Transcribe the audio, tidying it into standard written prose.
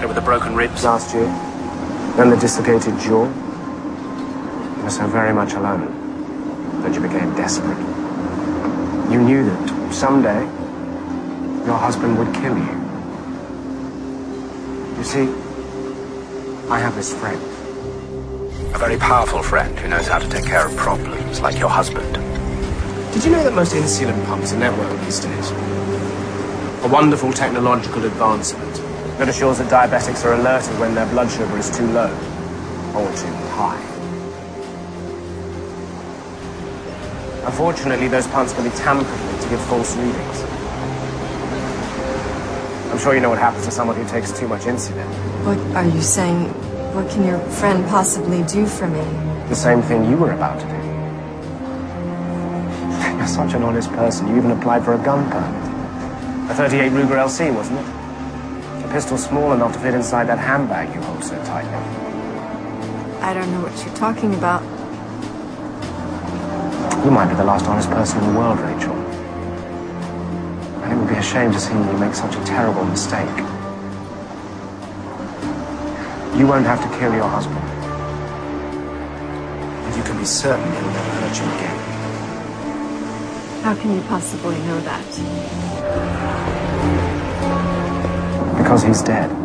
Over the broken ribs? Last year. Then the dislocated jaw. You were so very much alone that you became desperate. You knew that someday your husband would kill you. You see, I have this friend. A very powerful friend who knows how to take care of problems, like your husband. Did you know that most insulin pumps are networked these days? A wonderful technological advancement that assures that diabetics are alerted when their blood sugar is too low or too high. Unfortunately, those pumps can be tampered with to give false readings. I'm sure you know what happens to someone who takes too much insulin. What are you saying? What can your friend possibly do for me? The same thing you were about to do. You're such an honest person, you even applied for a gun permit. A .38 Ruger LC, wasn't it? A pistol small enough to fit inside that handbag you hold so tightly. I don't know what you're talking about. You might be the last honest person in the world, Rachel. And it would be a shame to see you make such a terrible mistake. You won't have to kill your husband. And you can be certain he'll never hurt you again. How can you possibly know that? Because he's dead.